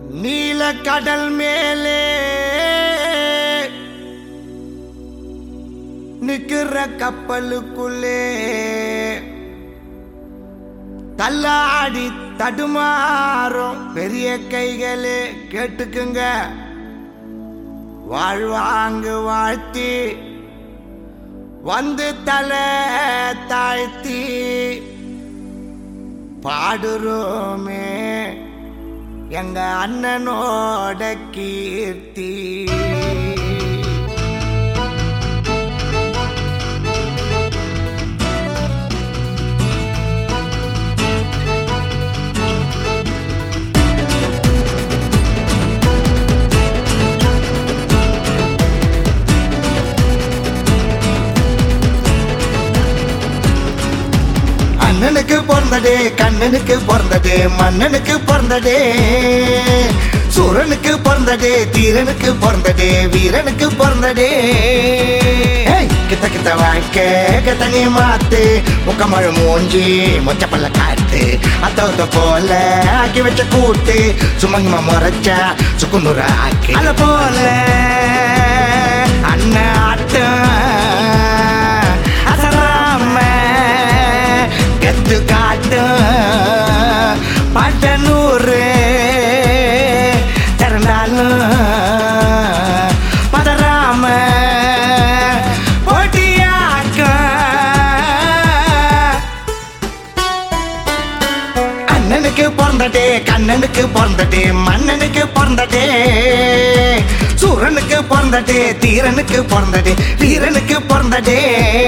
நீல கடல் மேலே நிக்கிற கப்பலுக்குள்ளே தள்ளாடி தடுமாறும் பெரிய கைகளே கேட்டுக்குங்க. வாழ்வாங்கு வாழ்த்தி வந்து தலை தாழ்த்தி பாடுறோமே எங்க அண்ணனோட கீர்த்தி. அண்ணனுக்கு பிறந்தடே, கண்ணனுக்கு பிறந்தடே, மன்னனுக்கு பிறந்தடே, சூரனுக்கு பிறந்தடே, தீரனுக்கு பிறந்தடே, வீரனுக்கு பிறந்தடே. கிட்ட கிட்ட வாழ்க்கை கிட்ட நீ மாத்து, முக்கமழு மூஞ்சி மொச்ச பல்ல காத்து, அத்த போல ஆக்கி வச்ச கூட்டு, சுமங்கமா முறைச்சா சுக்குநூற ஆக்கி அத போல அண்ணன் ஆட்டம் கத்து காட்டு பட்டனூறு திறந்தாலும் பதறாம போட்டியாக்க. அண்ணனுக்கு பிறந்தடே, கண்ணனுக்கு பிறந்தடே, மன்னனுக்கு பிறந்தடே, சூரனுக்கு பிறந்தடே, தீரனுக்கு பிறந்தடே, வீரனுக்கு பிறந்தடே.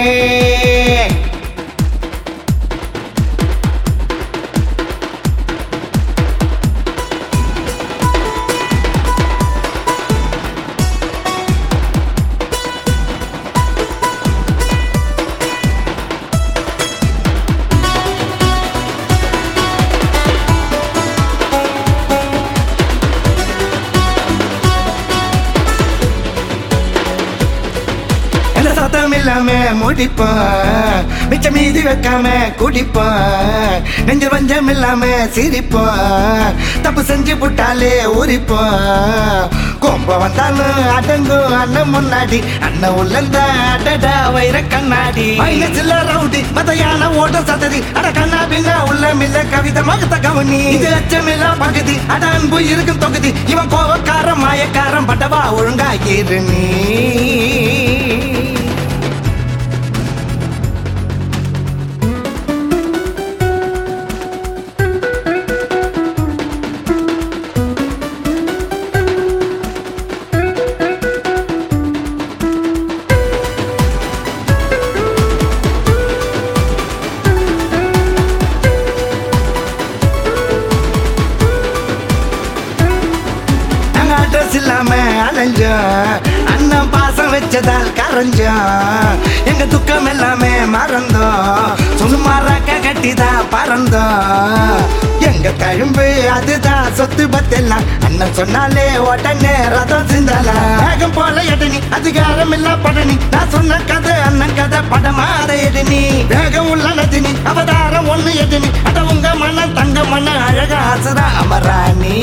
முடிப்போம் மிச்ச மீதி வைக்காம குடிப்போம், நெஞ்சு வஞ்சம் இல்லாம சிரிப்போம், தப்பு செஞ்சு புட்டாலே உரிப்போம். கொம்ப வந்தாலும் அடங்கும் அண்ணன் முன்னாடி, அண்ணன் உள்ளந்தா அடடா வைர கண்ணாடி, சில ரவுடி மதையான ஓட்ட சததி, அட கண்ணா பின்னா உள்ள மில்ல கவிதை மகத்த கவனி, இது அச்சமில்லா பகுதி, அட அன்பு இருக்கும் தொகுதி, இவன் கோவக்காரம் மாயக்காரம் பட்டவா ஒழுங்கா இரு நீ. இல்லாம அலைஞ்சோம், அண்ணன் பாசம் வச்சதால் கரைஞ்சோம், எங்க துக்கம் எல்லாமே மறந்தோம், சும்மாராக்க கட்டிதான் பறந்தோம். எங்க தழும்பு அதுதான் சொத்து பத்தெல்லாம், அண்ணன் சொன்னாலே உடனே ரதம் சிந்தலாம். வேகம் போல எடனி அதிகாரம் இல்ல படனி, நான் சொன்ன கதை அண்ணன் கதை படமாற எடனி, வேகம் உள்ள நதினி அவதாரம் ஒண்ணு எடனி, அட உங்க மன தங்க மன அழக ஆசரா அமராணி.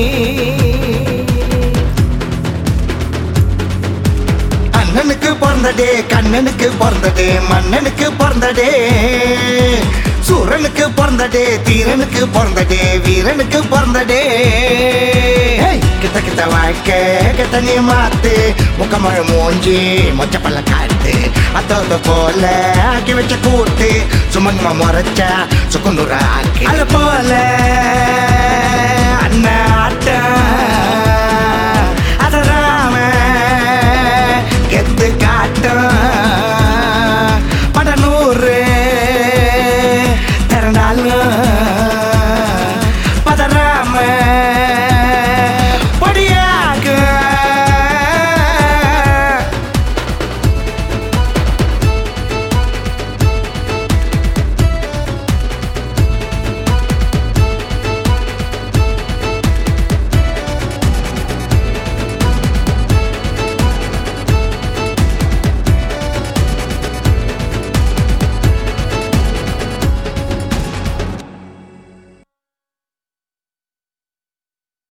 அண்ணனுக்கு பிறந்தடே, கண்ணனுக்கு பிறந்தடே, மன்னனுக்கு பிறந்தடே, சூரனுக்கு பிறந்தடே, தீரனுக்கு பிறந்தடே, வீரனுக்கு பிறந்தடே. கிட்ட கிட்ட வாழ்க்கை கிட்ட நீ மாத்து, முக்கமழு மூஞ்சி மொச்ச பல்ல காத்து, அத்த போல ஆக்கி வச்ச கூட்டு, சுமங்கமா முறைச்சா சுக்குநூற ஆக்கி அத போல